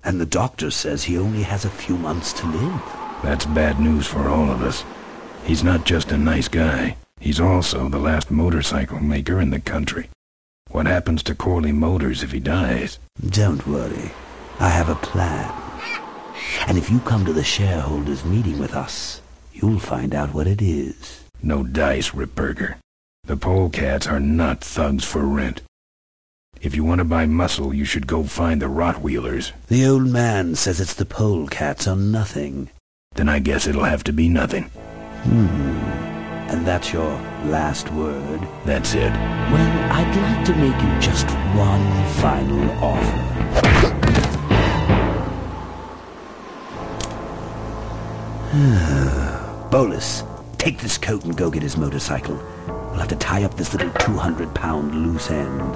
And the doctor says he only has a few months to live. That's bad news for all of us. He's not just a nice guy. He's also the last motorcycle maker in the country. What happens to Corley Motors if he dies? Don't worry. I have a plan. And if you come to the shareholders' meeting with us, you'll find out what it is. No dice, Ripburger. The polecats are not thugs for rent. If you want to buy muscle, you should go find the Rottweilers. The old man says it's the polecats or nothing. Then I guess it'll have to be nothing. And that's your last word? That's it. Well, I'd like to make you just one final offer. Bolus, take this coat and go get his motorcycle. We'll have to tie up this little 200-pound loose end.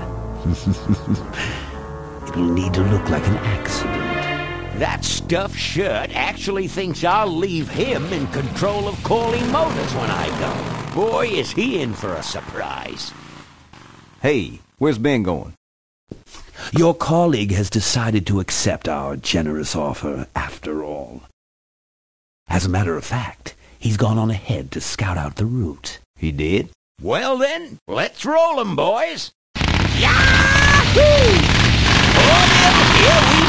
It'll need to look like an accident. That stuffed shirt actually thinks I'll leave him in control of Corley Motors when I go. Boy, is he in for a surprise. Hey, where's Ben going? Your colleague has decided to accept our generous offer after all. As a matter of fact, he's gone on ahead to scout out the route. He did? Well then, let's roll 'em, boys. Yahoo! Here we